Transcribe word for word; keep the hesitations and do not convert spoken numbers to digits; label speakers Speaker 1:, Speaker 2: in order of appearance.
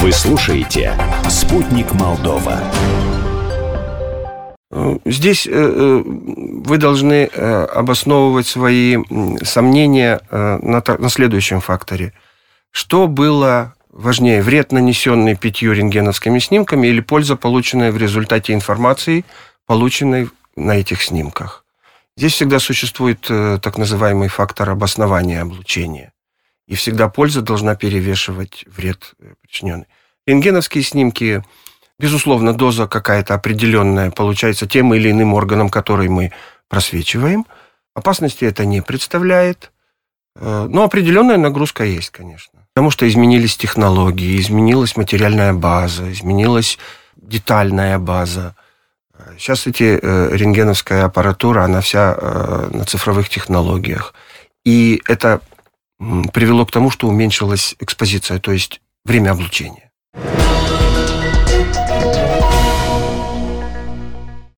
Speaker 1: Вы слушаете «Спутник Молдова».
Speaker 2: Здесь вы должны обосновывать свои сомнения на следующем факторе. Что было важнее, вред, нанесенный пятью рентгеновскими снимками, или польза, полученная в результате информации, полученной на этих снимках? Здесь всегда существует так называемый фактор обоснования облучения. И всегда польза должна перевешивать вред причиненный. Рентгеновские снимки, безусловно, доза какая-то определенная получается тем или иным органом, который мы просвечиваем. Опасности это не представляет. Но определенная нагрузка есть, конечно. Потому что изменились технологии, изменилась материальная база, изменилась детальная база. Сейчас эти рентгеновская аппаратура, она вся на цифровых технологиях. И это привело к тому, что уменьшилась экспозиция, то есть время облучения.